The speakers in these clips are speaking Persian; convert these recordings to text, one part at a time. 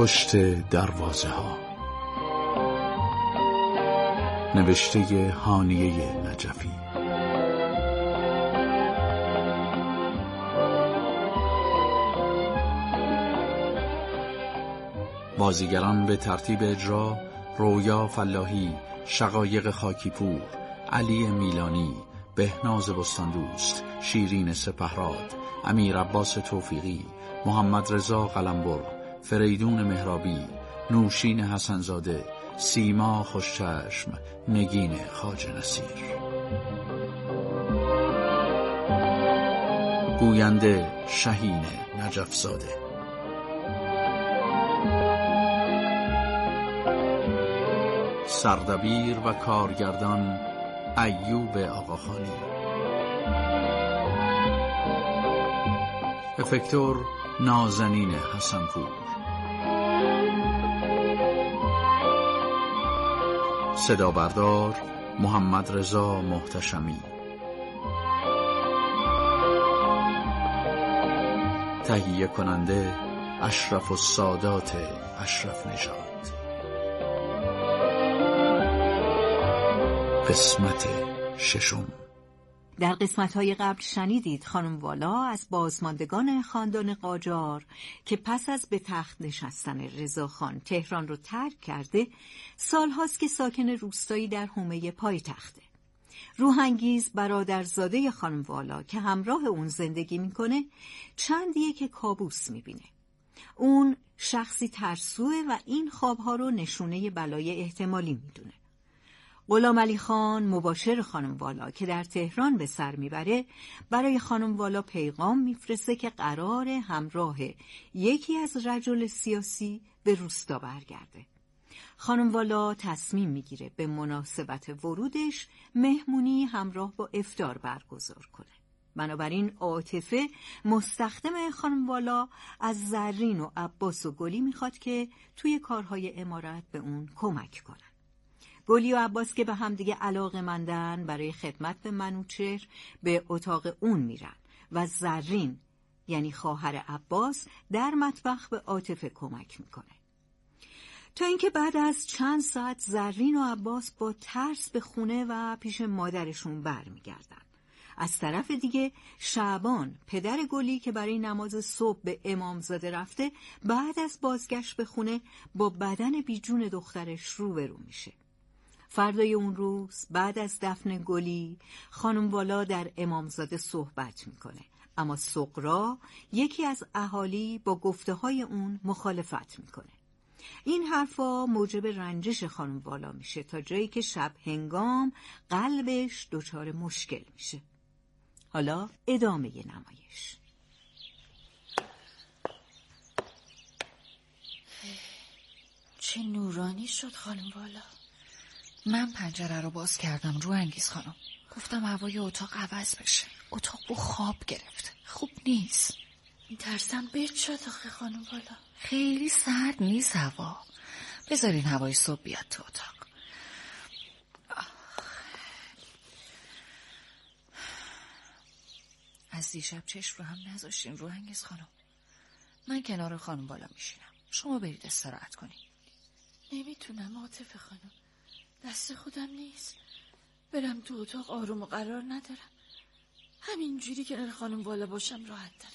پشت دروازه ها. نوشته هانیه نجفی. بازیگران به ترتیب اجرا: رویا فلاحی، شقایق خاکیپور، علی میلانی، بهناز بستاندوست، شیرین سپهراد، امیر عباس توفیقی، محمد رضا قلمبر، فریدون مهرابی، نوشین حسنزاده، سیما خوشچشم، نگین خواجه نصیر. گوینده شهین نجفزاده. سردبیر و کارگردان ایوب آقاخانی. افکتور نازنین حسنپور. صدا بردار محمد رضا محتشمی. تهیه کننده اشرف السادات اشرف نژاد. قسمت ششم. در قسمت‌های قبل شنیدید خانم والا از بازماندگان خاندان قاجار که پس از به تخت نشستن رضاخان تهران رو ترک کرده، سالهاست که ساکن روستایی در حومه پایتخته. روحانگیز برادرزاده خانم والا که همراه اون زندگی میکنه، چندیه که کابوس میبینه. اون شخصی ترسوه و این خوابها رو نشونه بلای احتمالی میدونه. غلام علی خان مباشر خانم والا که در تهران به سر میبره، برای خانم والا پیغام میفرسته که قرار همراه یکی از رجل سیاسی به روستا برگرده. خانم والا تصمیم میگیره به مناسبت ورودش مهمونی همراه با افطار برگزار کنه. بنابراین عاطفه مستخدم خانم والا از زرین و عباس و گلی میخواد که توی کارهای عمارت به اون کمک کنن. گلی و عباس که به هم دیگه علاقه‌مندن، برای خدمت به منوچهر به اتاق اون میرن و زرین یعنی خواهر عباس در مطبخ به عاطفه کمک میکنه. تا اینکه بعد از چند ساعت زرین و عباس با ترس به خونه و پیش مادرشون برمیگردن. از طرف دیگه شعبان پدر گلی که برای نماز صبح به امامزاده رفته، بعد از بازگشت به خونه با بدن بیجون دخترش روبرو میشه. فردای اون روز بعد از دفن گلی، خانم والا در امامزاده صحبت میکنه، اما سغرا یکی از اهالی با گفته‌های اون مخالفت میکنه. این حرفا موجب رنجش خانم والا میشه تا جایی که شب هنگام قلبش دچار مشکل میشه. حالا ادامه نمایش. چه نورانی شد خانم والا. من پنجره رو باز کردم روحانگیز خانم. گفتم هوای اتاق عوض بشه. اتاق بو خواب گرفت. خوب نیست. ترسم بد شد آخه خانم والا. خیلی سرد نیست هوا. بذارین هوای صبح بیاد تو اتاق. از دیشب چشم رو هم نذاشتین روحانگیز خانم. من کنار خانم والا میشینم. شما برید استراحت کنید. نمیتونم عاطفه خانم. دست خودم نیست. برم تو اتاق آروم و قرار ندارم. همینجوری کنار خانم والا باشم راحت تره.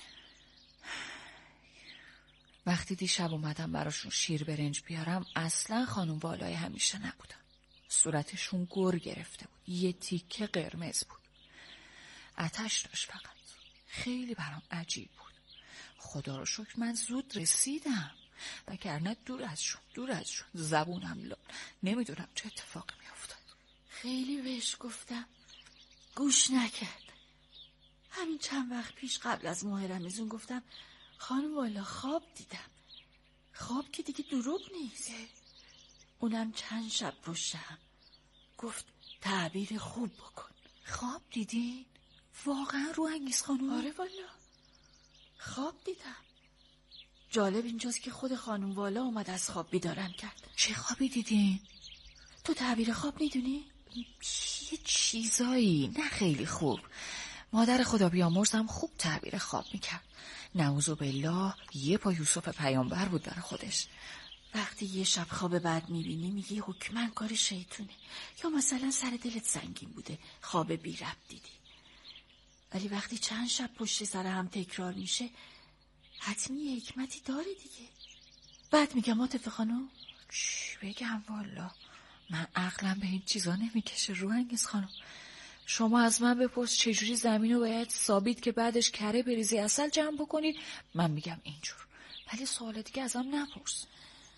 وقتی دیشب اومدم براشون شیر برنج بیارم، اصلا خانم والای همیشه نبودن. صورتشون گر گرفته بود. یه تیکه قرمز بود. آتش داشت فقط. خیلی برام عجیب بود. خدا رو شکر من زود رسیدم. وگرنه دور از شون زبونم لال. نمیدونم چه اتفاقی میافتاد. خیلی بهش گفتم گوش نکرد. همین چند وقت پیش قبل از ماه رمضان گفتم خانم والا خواب دیدم. خواب که دیگه دروغ نیست. اونم چند شب پشتم. گفت تعبیر خوب بکن. خواب دیدین؟ واقعا روحانگیز خانم؟ آره والا خواب دیدم. جالب اینجاست که خود خانم والا اومد از خواب بیدارم کرد. چه خوابی دیدین؟ تو تعبیر خواب میدونی؟ یه چیزایی، نه خیلی خوب. مادر خدا بیامرزم خوب تعبیر خواب میکرد. نعوذ بالله یه پا یوسف پیامبر بود در خودش. وقتی یه شب خواب بد میبینی میگی حتما کار شیطونه، یا مثلا سر دلت سنگین بوده خواب بی ربط دیدی. ولی وقتی چند شب پشت سر هم تکرار میشه حتمی یه حکمتی داره دیگه. بعد میگم عاطفه خانم چی بگم والا، من عقلم به این چیزا نمیکشه. روحانگیز خانم شما از من بپرس چجوری زمین رو باید ثابت که بعدش کره بریزی عسل جمع بکنید، من میگم اینجور. ولی سوال دیگه ازم نپرس.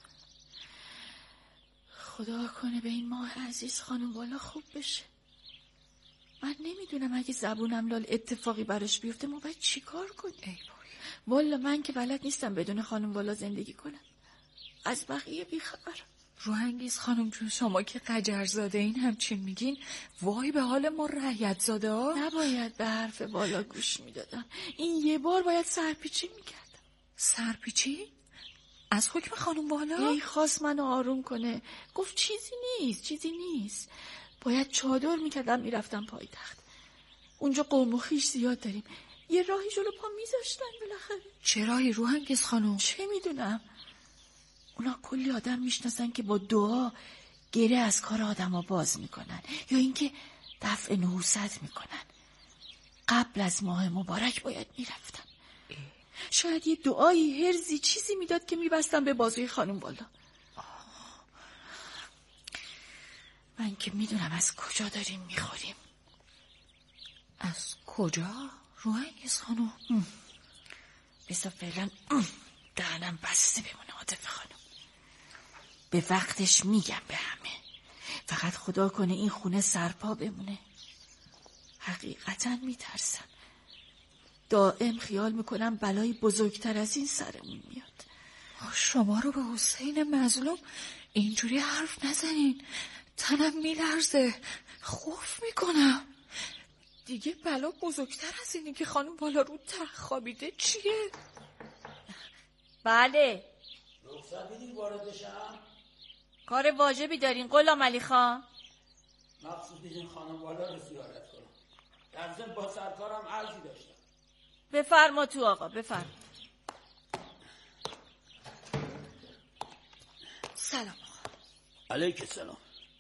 خدا کنه به این ماه عزیز خانم والا خوب بشه. من نمیدونم اگه زبونم لال اتفاقی براش بیفته ما باید چی کار کنیم. ای والا من که بلد نیستم بدون خانم والا زندگی کنم، از بقیه بیخبرم. روحانگیز خانم جون شما که قجرزاده این همچین میگین، وای به حال ما رعیت زاده ها. نباید به حرف والا گوش میدادم، این یه بار باید سرپیچی میکردم. سرپیچی؟ از حکم خانم والا؟ ای خواست منو آروم کنه، گفت چیزی نیست. باید چادر میکردم میرفتم پایتخت، اونجا قوم و خویش زیاد داریم، یه راهی جلو پا میذاشتن بالاخره. چه راهی روحانگیز خانم؟ چه میدونم، اونا کلی آدم میشناسن که با دعا گره از کار آدم ها باز میکنن، یا اینکه دفع نحوست میکنن. قبل از ماه مبارک باید میرفتم، شاید یه دعایی هرزی چیزی میداد که میبستم به بازوی خانم والا. من که میدونم از کجا داریم میخوریم. از کجا؟ روحانگیز خانم بسا فعلا دهنم بسته بمونه عاطفه خانم. به وقتش میگم به همه، فقط خدا کنه این خونه سرپا بمونه. حقیقتا میترسم، دائم خیال میکنم بلای بزرگتر از این سرمون میاد. شما رو به حسین مظلوم اینجوری حرف نزنین، تنم میلرزه، خوف میکنم. دیگه بلا بزرگتر از اینی که خانم بالا رو تخت خوابیده چیه؟ بله رخصت بدین وارد بشم؟ کار واجبی دارین غلام علی خان؟ مقصود این خانم والا رو زیارت کنم، در ضمن با سرکارم عرضی داشتم. بفرما تو آقا بفرما. سلام آقا. علیک السلام.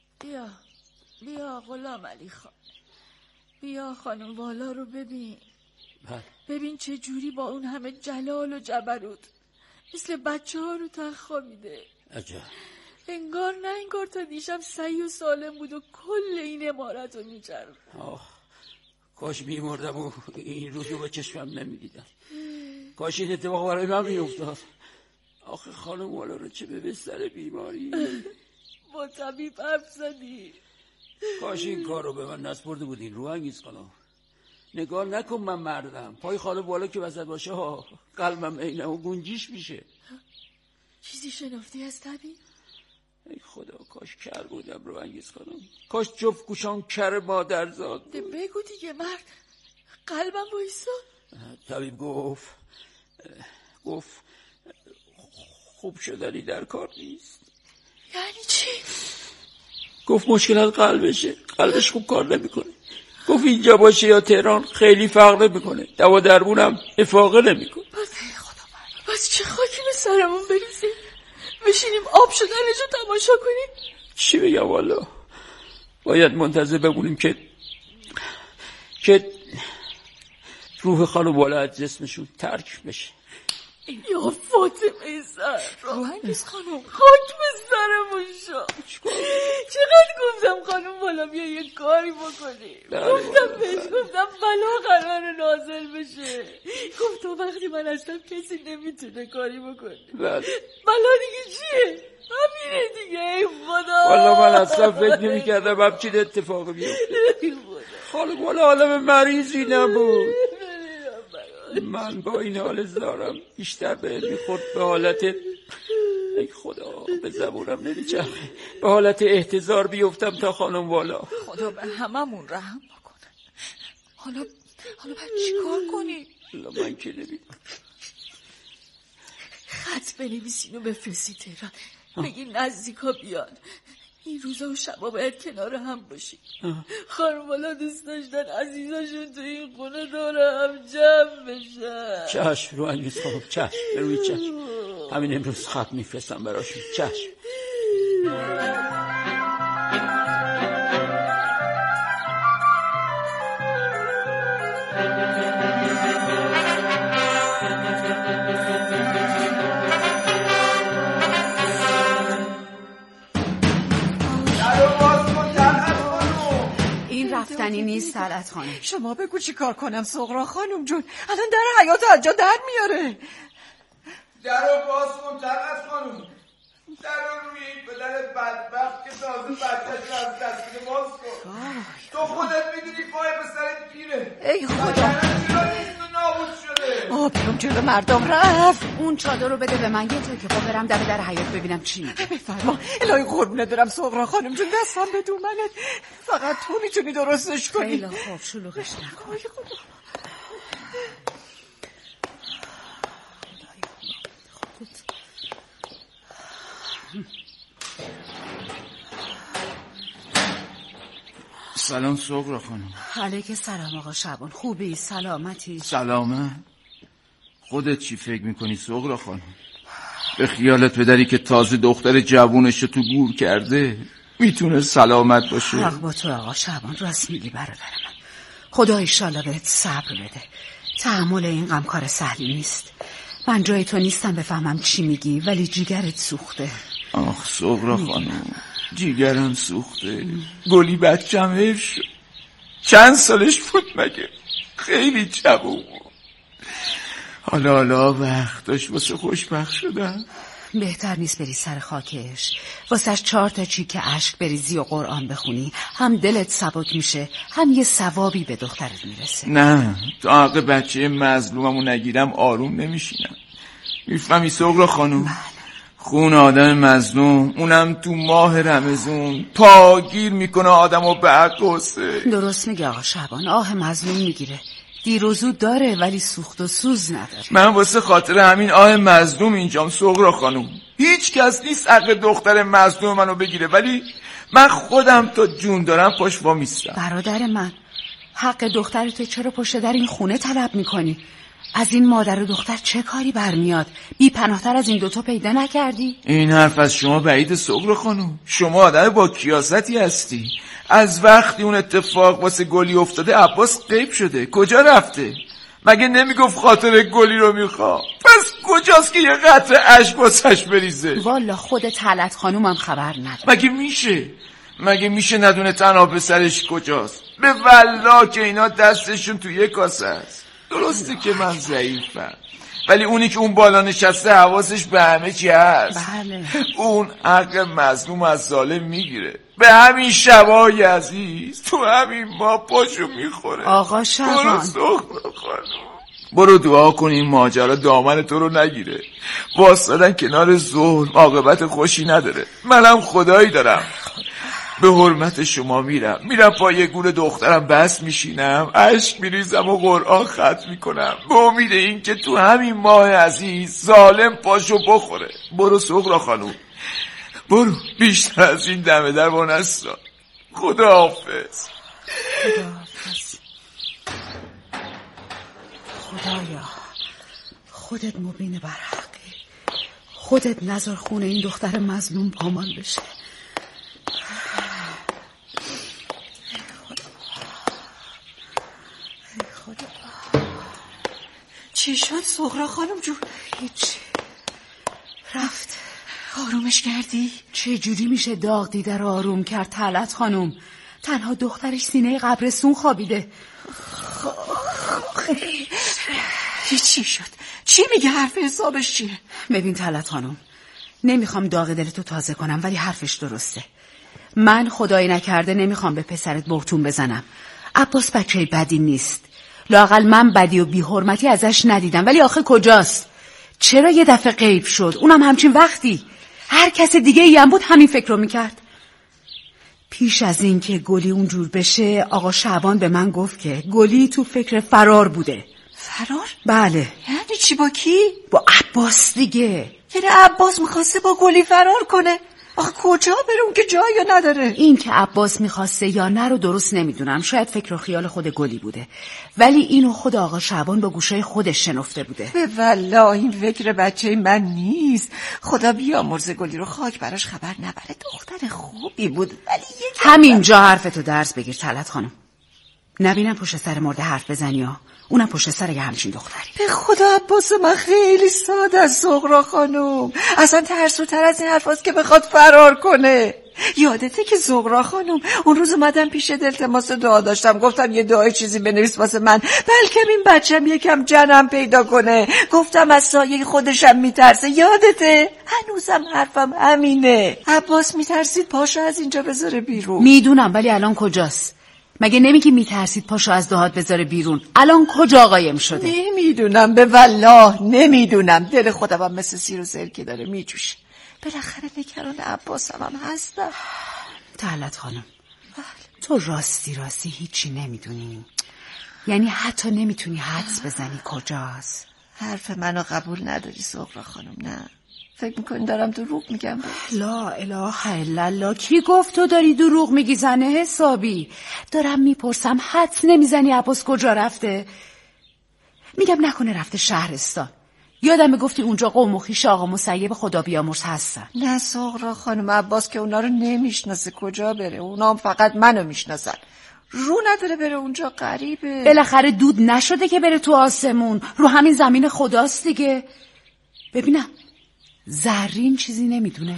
بیا غلام علی خان، بیا خانم والا رو ببین. ببین چه جوری با اون همه جلال و جبروت مثل بچه ها رو تخت خوابیده. عجب. انگار تا دیشب صحیح و سالم بود و کل این عمارت رو میچرد. کاش میمردم و این روزو به چشمم نمیدیدم، کاش این اتفاق برای من میافتاد. آخه خانم والا رو چه به بستر بیماری با طبیب حرف زدی. کاش این کار رو به من نسپرده بودین روحانگیز خانم. نگاه نکن من مردم، پای خانم والا که وسط باشه قلبم عینه و گنجیش میشه. چیزی شنفتی از طبیب؟ ای خدا کاش کر بودم روحانگیز خانم، کاش جفت گوشام کر مادرزاد بود. بگو دیگه مرد، قلبم وایساد. طبیب گفت خوب شدنی در کار نیست. یعنی چی؟ گفت مشکل از قلبشه، قلبش خوب کار نمیکنه. گفت اینجا باشه یا تهران خیلی فرق نمیکنه، دوا درمونم افاقه نمیکنه. بس چه خاکی به سرمون بریزیم، بشینیم آب شدنش رو تماشا کنیم؟ چی بگم والا، باید منتظر بمونیم که روح خانم والا از جسمشون ترک بشه. یا فاطمه زهرا، روحانگیز خانم خاک به سرمون شو. چقدر گفتم خانم والا بیا یه کاری بکنیم، گفتم بلا قرار نازل بشه، گفت تو وقتی من اصلا کسی نمیتونه کاری بکنه. بلا دیگه چیه؟ همینه دیگه. ای خدا والا من اصلا فکر نمی‌کردم همچین اتفاقی بیفته. خانم والا عالم مریضی نبود، من با این حال زارم بیشتر به میخورد به حالت ای خدا به زبونم نمیچرخه، به حالت احتضار بیفتم تا خانم والا. خدا به هممون رحم بکنه. حالا باید چی کار کنی؟ من که نمیدونم. خط بنویسین و بفرستی تهران، بگی نزدیکا بیان، این روزا و شبا باید کنار هم باشیم. خانوالا دوست داشتن عزیزاشون تو این خونه داره هم جمع بشن. چشم رو انگیز خانم، چشم روی چشم. همین امروز خط میفرستم براشون. چشم. رفتنی نیست طلعت خانم. شما بگو چی کار کنم سغرا خانم جون؟ الان در حیاط از جا در میاره. درو باز کن طلعت خانم. درو روی این پدر بدبخت که تازه بچه‌ش رو از دست میده باز کن. تو خودت میدونی پای پسرت گیره. ای خدا نابود شده. بیام جلو مردم رفت. اون چادر رو بده به من یه تا که برم در حیاط ببینم چی میگه. بفرما. الهی قربونه برم سغرا خانم جون، دستم به دومنت. فقط تو میتونی درستش کنی. خیلی خوب، شلوغش نکن. سلام سغرا خانم. علیک سلام آقا شعبان. خوبی؟ سلامتی؟ سلامه. خودت چی فکر میکنی سغرا خانم؟ به خیالت پدری که تازه دختر جوونش تو گور کرده میتونه سلامت باشه؟ حق با تو آقا شعبان، راست میگی برادر من. خدا ایشالله بهت صبر بده. تحمل این غم کار سهلی نیست. من جای تو نیستم بفهمم چی میگی، ولی جیگرت سوخته. آخ سغرا خانم، جیگرم سوخته. گلی بچم حیف شد. چند سالش بود مگه؟ خیلی جوون بود. حالا وقتش واسه خوشبخت شدن. بهتر نیست بری سر خاکش واسهش 4 تا چیک اشک بریزی و قرآن بخونی؟ هم دلت سبک میشه، هم یه ثوابی به دخترت میرسه. نه، تا حق بچه مظلوممو نگیرم آروم نمیشینم. میفهمی سغرا خانم؟ خون آدم مظلوم، اونم تو ماه رمضان، پاگیر میکنه آدمو به حق حسه. درست میگه آقا شعبان، آه مظلوم میگیره. دیر و زود داره ولی سوخت و سوز نداره. من واسه خاطر همین آه مظلوم اینجام سغرا خانم. هیچ کس نیست حق دختر مظلوم منو بگیره، ولی من خودم تا جون دارم پاش وامیستم. برادر من، حق دخترت چرا پشت در این خونه طلب میکنی؟ از این مادر و دختر چه کاری برمیاد؟ بی پناهتر از این دوتا پیدا نکردی؟ این حرف از شما بعید سغرا خانم. شما آدم با کیاستی هستی. از وقتی اون اتفاق واسه گلی افتاده عباس غیب شده. کجا رفته؟ مگه نمیگفت خاطر گلی رو میخوام؟ پس کجاست که یه قطره اشک واسش بریزه؟ والا خود طلعت خانومم خبر نداره. مگه میشه ندونه تنها پسرش کجاست؟ به والله که اینا دستشون تو یک کاسه است. درسته که من ضعیفم، ولی اونی که اون بالا نشسته حواسش به همه چی هست. بله. اون حق مظلوم از ظالم میگیره. به همین شبای عزیز تو همین ما پاشو میخوره. آقا شعبان، برو دعا کن این ماجرا دامن تو رو نگیره. واسادن کنار ظلم عاقبت خوشی نداره. منم خدایی دارم. به حرمت شما میرم پای گور دخترم بس میشینم، اشک میریزم و قرآن ختم میکنم به امید این که تو همین ماه عزیز ظالم پاشو بخوره. برو سغرا خانوم، برو. بیشتر از این دمه در با نستا. خداحافظ. خدایا خودت مبین بر حقی. خودت نذار خون این دختر مظلوم پامان بشه. چی شد سغرا خانم جون؟ هیچ، رفت. آرومش کردی؟ چه جوری میشه داغ دیده رو آروم کرد طلعت خانم؟ تنها دخترش سینه قبرستون خوابیده. چی شد؟ چی میگه؟ حرف حسابش چیه؟ ببین طلعت خانم، نمیخوام داغ دلتو تازه کنم ولی حرفش درسته. من خدایی نکرده نمیخوام به پسرت بهتون بزنم. عباس بچه بدی نیست، لااقل من بدی و بی حرمتی ازش ندیدم، ولی آخه کجاست؟ چرا یه دفعه غیب شد؟ اونم همچین وقتی. هر کس دیگه ای هم بود همین فکر رو میکرد. پیش از این که گلی اونجور بشه آقا شعبان به من گفت که گلی تو فکر فرار بوده. فرار؟ بله. یعنی چی؟ با کی؟ با عباس دیگه. یعنی عباس میخواسته با گلی فرار کنه؟ آخه کجا بره؟ اون که جایی نداره. این که عباس میخواسته یا نه رو درست نمیدونم، شاید فکر و خیال خود گلی بوده، ولی اینو خود آقا شعبان با گوشه خودش شنفته بوده. به والله این فکر بچه من نیست. خدا بیامرزه گلی رو، خاک براش خبر نبره. دختر خوبی بود ولی همینجا حرفتو درس بگیر طلعت خانم. نبینم پشت سر مرده حرف بزنی ها، اونم پشت سر یه همچین دختری. به خدا عباس من خیلی ساده است زغرا خانم، اصلا ترسوتر از این حرف هست که بخواد فرار کنه. یادته که زغرا خانم اون روز اومدم پیش التماس دعا داشتم، گفتم یه دعای چیزی بنویس واسه من، بلکه این بچم یکم جنم پیدا کنه. گفتم از سایه خودشم میترسه. یادته؟ هنوزم حرفم همینه. عباس میترسید پاشو از اینجا بذاره بیرون. میدونم، ولی الان کجاست؟ مگه نمیگی میترسید پاشو از دهات بذاره بیرون؟ الان کجا قایم شده؟ نمیدونم، به والله نمیدونم. دل خودم هم مثل سیر و سرکه داره میجوشه. بالاخره نگران عباسم هم هستم. طلعت خانم تو راستی هیچی نمیدونی؟ یعنی حتی نمیتونی حدس بزنی کجاست؟ حرف منو قبول نداری زغرا خانم؟ نه فکر میکنی دارم دروغ میگم؟ لا اله الا الله، کی گفت تو داری دروغ میگی زنه حسابی؟ دارم میپرسم حدس نمیزنی عباس کجا رفته؟ میگم نکنه رفته شهرستان. یادم گفتی اونجا قوم و خویش آقا مسیب خدا بیامرز هستن. نه زغرا خانم، عباس که اونا رو نمیشناسه، کجا بره؟ اونا هم فقط منو میشناسن. رو نداره بره اونجا، غریبه. بالاخره دود نشده که بره تو آسمون، رو همین زمین خداست دیگه. ببینم زرین چیزی نمیدونه؟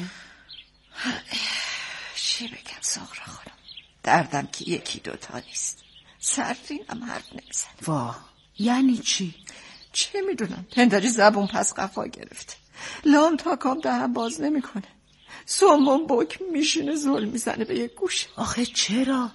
چی بگم زغرا خانم، دردم که یکی دوتا نیست. زرین هم حرف نمیزنه. واه، یعنی چی؟ چه میدونم، پنداری زبون پس قفا گرفته، لام تا کام دهن باز نمیکنه، سومون بک میشینه زل میزنه به یک گوشه. آخه چرا؟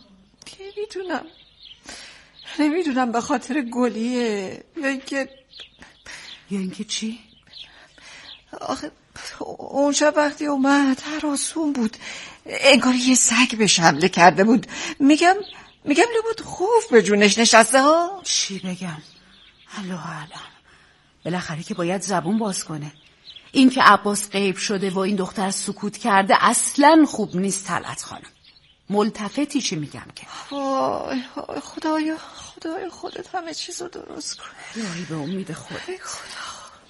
نمیدونم به خاطر گلیه یا اینکه چی؟ آخه اون شب وقتی اومد هراسون بود، انگار یه سگ بهش حمله کرده بود. میگم لابد خوف به جونش نشسته ها. چی بگم؟ الله اعلم. بالاخره که باید زبون باز کنه. این که عباس غیب شده و این دختر سکوت کرده اصلاً خوب نیست طلعت خانم. ملتفتی چی میگم که؟ وای خدایا خودت همه چیزو درست کن. الهی به امید خودت. خدا.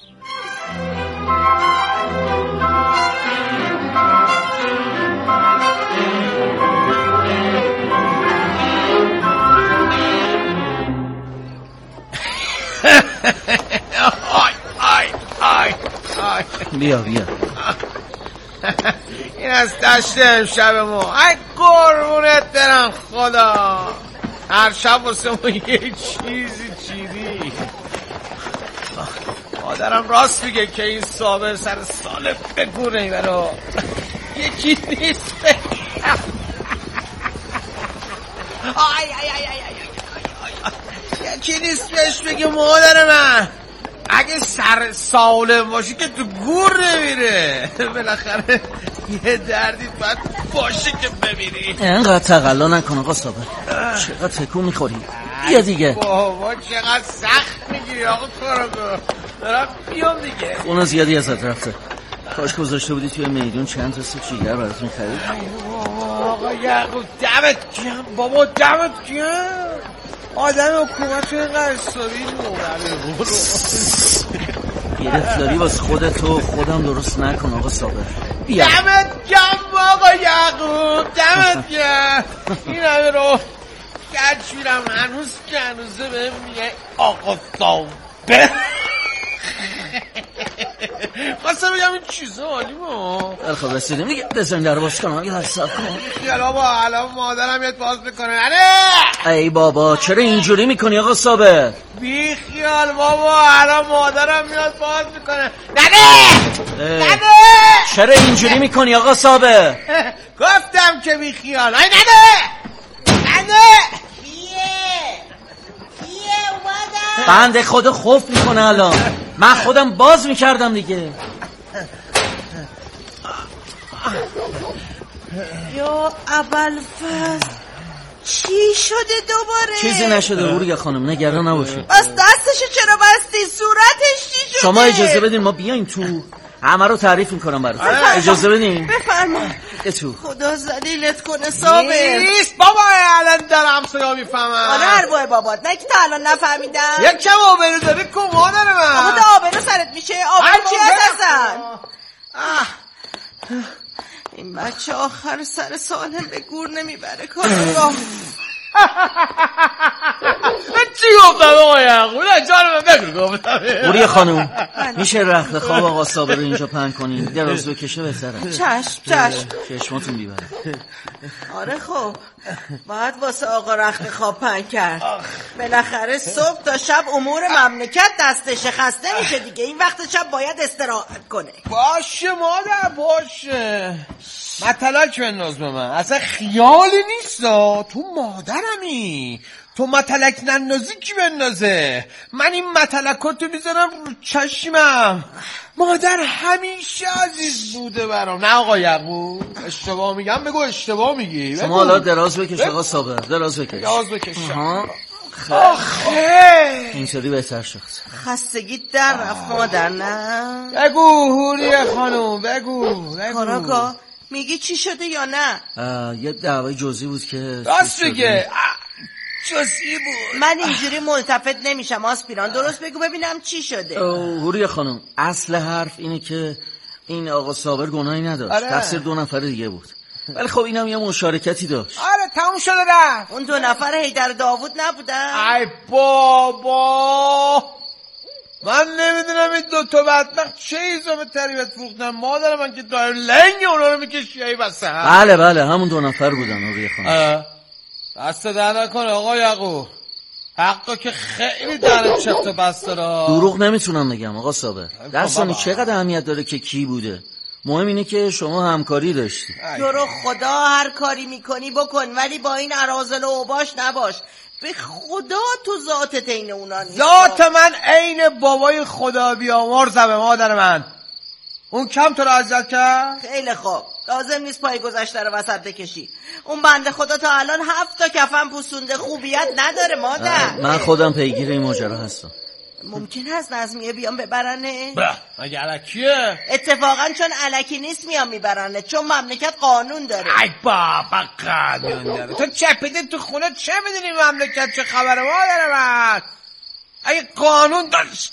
بیا این از دشت امشب ما. ای قربونت برم خدا، هر شب واسه ما یه چیزی چیدی. مادرم راست میگه که این صابر سر سال بگونه ایمانو یکی نیست. یکی نیست بهش بگه مادر من. اگه سر سالم باشی که تو گور نمیره. بالاخره یه دردی باید باشه که ببینی. اینقدر تقلا نکن آقا صابر، چقدر تکون میخوری. بیا دیگه. بابا چقدر سخت میگیری آقا کاراگاه. دارم بیام دیگه. خونه زیادی ازت رفته. کاش گذاشته بودی توی میدون چند تا سیب جیگر براتون خرید. آقا یعقوب دمت گرم بابا، دمت گرم. آدم حکومت رو اینقدر حسابی نوبره برو. گرفتاری واسه خودتو خودم درست نکن آقا صابر. بیا. دمت گرم آقا یعقوب، دمت گرم. این همه رو گرچ میرم هنوزه بهم میگه آقا صابر. خواستم بگم این چیزا عالیمه. خب رسیدیم دیگه، بزن در باز کنم یه حساب کن. خیال بابا الان مادرم یاد باز میکنه. نه ای بابا چرا اینجوری میکنی آقا صابر؟ بی خیال بابا الان مادرم میاد باز میکنه. نه چرا اینجوری میکنی آقا صابر؟ گفتم که بی خیال. ای نه بنده خدا خوف میکنه الان. من خودم باز میکردم دیگه. یا ابوالفضل چی شده دوباره؟ چیزی نشده بوریا خانم، نگران نباشید. بس دستشو چرا بستی؟ صورتش چی شده؟ شما اجازه بدین ما بیایم تو. همه رو تعریف میکنم برات. اجازه بدین. بفرما. تو خدا ذلیلت کنه صابر. نیست بابا، الان دارم صدا میفهمم. آره اربای بابات، نه که تا الان نفهمیدم. یک کم آبرو داری که مادر من. آقا تا آبرو سرت میشه. آبرو چی هست اصلا؟ این بچه آخر سر سالم به گور نمیبره کارو. چی گفتم آقا یعقوب؟ جانم بگو گفتم. بوری خانم میشه رخت خواب آقا صابر رو اینجا پهن کنین؟ دراز بکشه بهتره. چشم. چشماتون بیبره. آره خب باید واسه آقا رخت خواب پهن کرد. بالاخره صبح تا شب امور مملکت دستش خسته میشه دیگه. این وقت شب باید استراحت کنه. باشه مادر باشه. مطلق بنداز به من، اصلا خیالی نیست. تو مادرمی، تو مطلق نندازی کی بندازه؟ من این مطلقاتو میذارم رو چشمم. مادر همیشه عزیز بوده برام. نه آقا یعقوب اشتباه میگم؟ بگو اشتباه میگی. شما حالا دراز بکش آقا صابر، دراز بکش. آخه اینطوری بهتر شد. خستگی در رفت مادر نه؟ بگو هوری خانم بگو. کاراگاه میگی چی شده یا نه؟ یه دعوای جزئی بود که راست بگه. جزئی بود. من اینجوری ملتفت نمیشم آسپیران. درست بگو ببینم چی شده. هوری خانم اصل حرف اینه که این آقا صابر گناهی نداشت. تقصیر 2 نفر دیگه بود. ولی خب اینم یه مشارکتی داشت. آره تموم شده رفت. اون 2 نفر حیدر داوود نبودن؟ ای بابا من نمیدونم این 2 تا بدبخت چه ایزام تریبت فروختن. مادر من که دایر لنگ اونا رو میکشی ای بسه. بله همون 2 نفر بودن هوری خانم. دست در نکنه آقا یعقوب، حقا که خیلی در چفت بسته را. دروغ نمیتونم بگم آقا صابر. دستانی چقدر اهمیت داره که کی بوده. مهم اینه که شما همکاری داشتی. تو خدا هر کاری میکنی بکن، ولی با این اراذل و اوباش نباش. به خدا تو ذاتت عین اونا نیست. ذات من عین بابای خدا بیامرزم مادر من. اون کم تو رو اذیت کرد؟ خیلی خوب، لازم نیست پای گذشته رو وسط بکشی. اون بنده خدا تا الان 7 تا کفن پوسونده، خوبیت نداره مادر. من خودم پیگیر این ماجرا هستم. ممکن هست نظمیه بیان ببرنه؟ مگه الکیه؟ اتفاقا چون الکی نیست میان میبرنه، چون مملکت قانون داره. ای بابا قانون داره. تو چپیده تو خونه چه میدونی مملکت چه خبره مادر من؟ اگه قانون داشت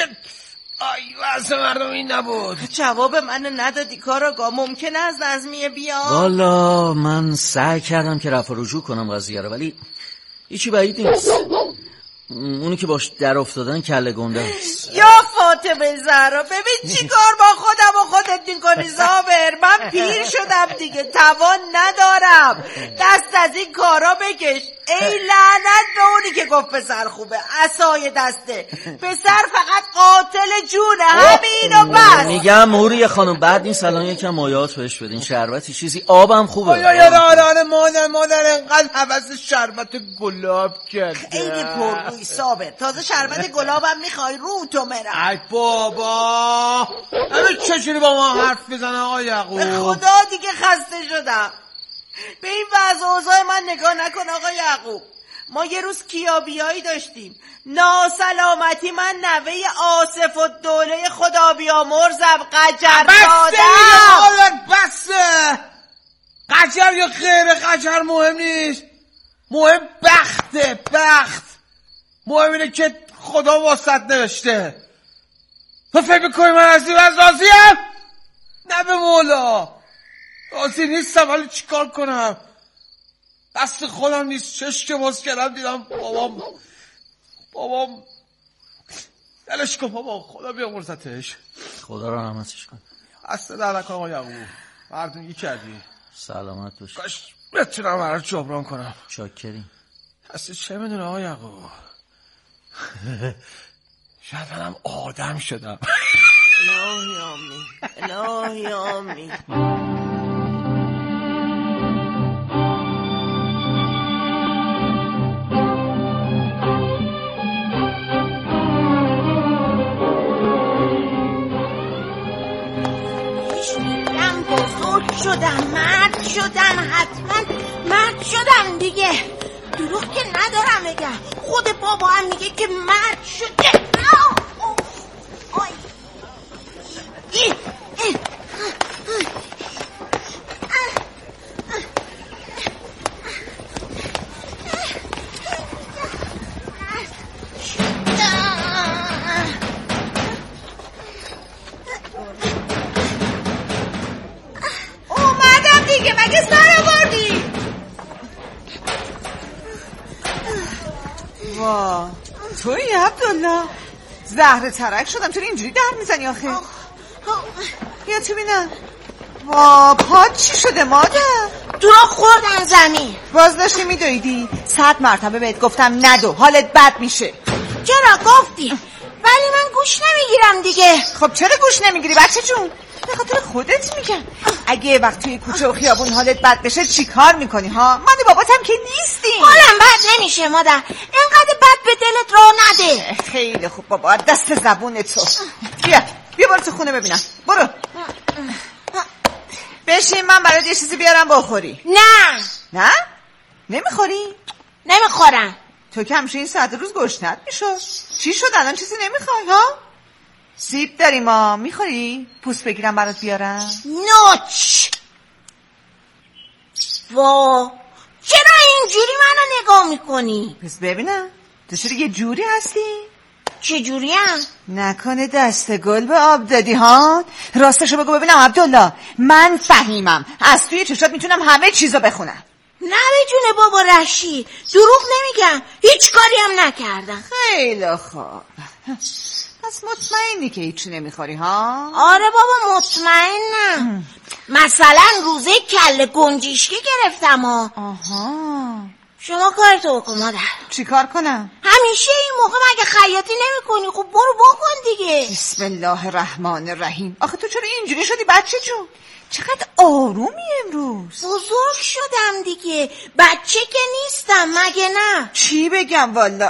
واسه مردم این نبود. جواب منو ندادی کاراگاه. ممکنه از نظمیه بیان؟ والا من سعی کردم که رفع رجوع کنم قضیه رو، ولی هیچی بعید نیست. اونی که باش در افتادن کله گنده است. یا فاطمه زهرا ببین چی کار با خودم و خودت میکنی زابر. من پیر شدم دیگه، توان ندارم. دست از این کارا بکش. ای لعنت به اونی که گفت پسر خوبه، عصای دسته. پسر فقط قاتل جونه، همینو بس. میگم موری خانم بعد نیست الان یکم مایات بهش بدین، شربتی چیزی، آبم خوبه. آره مادر انقدر حوض شربت گلاب کرده. خیلی پرگوی صابر، تازه شربت گلابم میخوای رو تو مرم. ای بابا همه چجوری با ما حرف بزنه آقا یعقوب؟ به خدا دیگه خسته شدم. به این وضع اوضاع من نگاه نکن آقا یعقوب. ما یه روز کیابیایی داشتیم، ناسلامتی من نوه آصف الدوله خدا بیامرزم قجر دادم. بسه قجر یا غیر قجر مهم نیست، مهم بخت. مهم اینه که خدا واسط نوشته. تو فکر میکنی من از این راضیم؟ نه به مولا راضی نیستم، ولی چیکار کنم؟ دست خودم نیست. چشم که باز کردم دیدم بابام دلش کن بابا، خدا بیامرزتش. خدا رو رحمتش کن. اصلا در نکن آقا یعقوب، مردونگی کردی. سلامت باش. کاش بتونم برات جبران کنم. چاکریم. اصلا چه میدونه آقا یعقوب، شاید منم آدم شدم. الهی آمین. شدم مرد شدم، حتما مرد شدم دیگه. دروغ که ندارم بگم، خود بابا هم میگه که مرد شده. تویی عبدالله؟ زهر ترک شدم، چرا اینجوری در میزنی آخه؟ بیا تو بینم. وا پات چی شده مادر؟ دروغ خوردن زمین. باز داشتی میدویدی؟ 100 مرتبه بهت گفتم ندو، حالت بد میشه. چرا گفتی؟ ولی من گوش نمیگیرم دیگه. خب چرا گوش نمیگیری بچه جون؟ به خاطر خودت میگم. اگه وقت توی کوچه و خیابون حالت بد بشه چی کار میکنی ها؟ من و باباتم که نیستیم. حالم بد نمیشه مادر، اینقدر بد به دلت راه نده. خیلی خوب بابا، دست زبون تو. بیا برو تو خونه ببینم. برو بشین، من برات یه چیزی بیارم بخوری. نه نمیخوری؟ نمیخورم. تو که همیشه این ساعت روز گشنت میشد. چی شد الان چیزی نمیخوای ها؟ سیب داریم ما، میخوری؟ پوست بگیرم برات بیارم؟ نوچ. وا چرا اینجوری منو نگاه میکنی؟ پس ببینم تو چرا یه جوری هستی؟ چه جوریم؟ نکنه دست گل به آب دادی ها؟ راستشو بگو ببینم عبدالله، من فهیمم از توی چشات میتونم همه چیزو بخونم. نه به جون بابا رشید، دروغ نمیگم، هیچ کاری هم نکردم. خیلی خوب، پس مطمئنی که هیچی نمیخوری ها؟ آره بابا مطمئنم. مثلا روزه کله گنجشکی گرفتم ها. آها شما کارتو بکن مادر. چی کار کنم؟ همیشه این موقع مگه خیاطی نمی کنی؟ خب برو بکن دیگه. بسم الله الرحمن الرحیم. آخه تو چرا اینجوری شدی بچه جون؟ چقدر آرومی امروز. بزرگ شدم دیگه، بچه که نیستم مگه نه؟ چی بگم والا.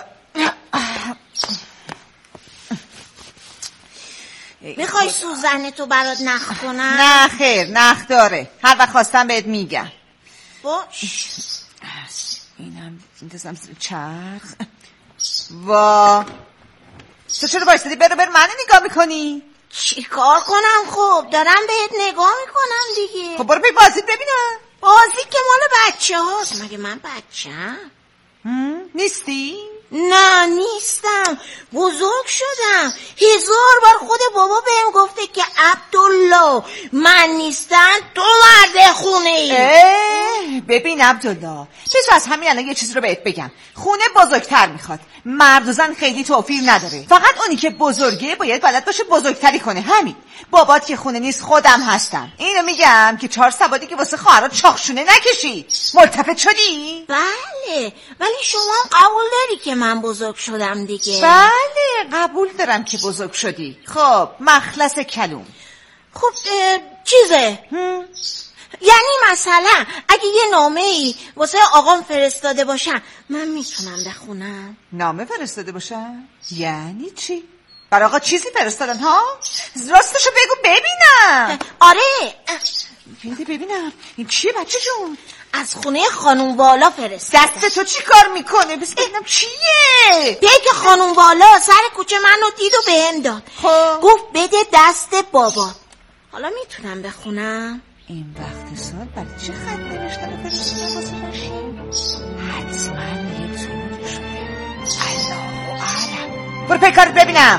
میخوای سوزن تو برات نخ کنم؟ نه خیر، نخ داره، هر وقت خواستم بهت میگم. باش. اینم بندازم زیر چرخ. وا تو چرا بایستدی؟ بر منو نگاه میکنی؟ چی کار کنم؟ خب دارم بهت نگاه میکنم دیگه. خب برو پی بازیت ببینم. بازی که مال بچه هاست، مگه من بچه هم؟ نیستی؟ نه نیستم، بزرگ شدم. 1000 بار خود بابا بهم گفته که عبدالله من نیستم تو مرد خونه ای. ببین عبدالله، بذار از همین الان یه چیز رو بهت بگم. خونه بزرگتر میخواد، مرد و زن خیلی توفیر نداره. فقط اونی که بزرگه باید بلد باشه بزرگتری کنه. همین. بابات که خونه نیست، خودم هستم. اینو میگم که 4 سوادی که واسه خواهرات چاخشونه نکشی. ملتفت شدی؟ بله، ولی شما قبول داری که من بزرگ شدم دیگه؟ بله قبول دارم که بزرگ شدی. خب مخلص کلوم. خب چیزه؟ یعنی مثلا اگه یه نامه‌ای واسه آقام فرستاده باشم من میتونم بخونم؟ نامه فرستاده باشم؟ یعنی چی؟ برای آقا چیزی فرستادن ها؟ راستشو بگو ببینم. آره بده ببینم این چیه بچه جون؟ از خونه خانوم والا فرستادن. دست تو چی کار میکنه؟ بس ببینم چیه؟ دیگه خانوم والا سر کوچه منو دید و بهم داد. گفت بده دست بابا. حالا میتونم بخونم؟ این وقت سال برای چه خط نوشتن فرستادن واسه باشیم؟ حتما یه طوری شده، الله اعلم. برو پیکارت ببینم.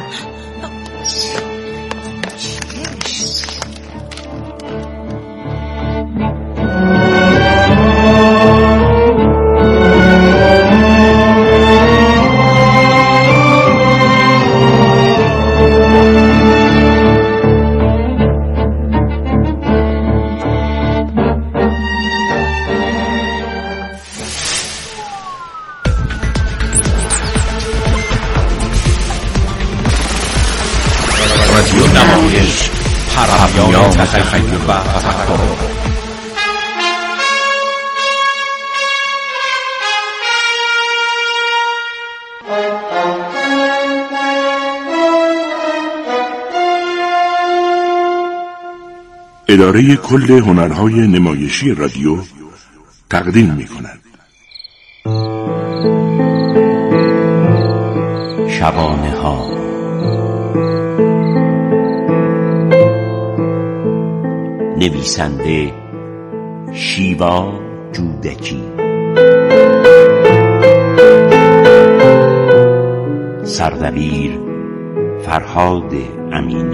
نمایش حرمیان تخیل و تفکر. اداره کل هنرهای نمایشی رادیو تقدیم می‌کند. شبانه‌ها. نویسنده شیوا جودکی، سردبیر فرهاد امینی،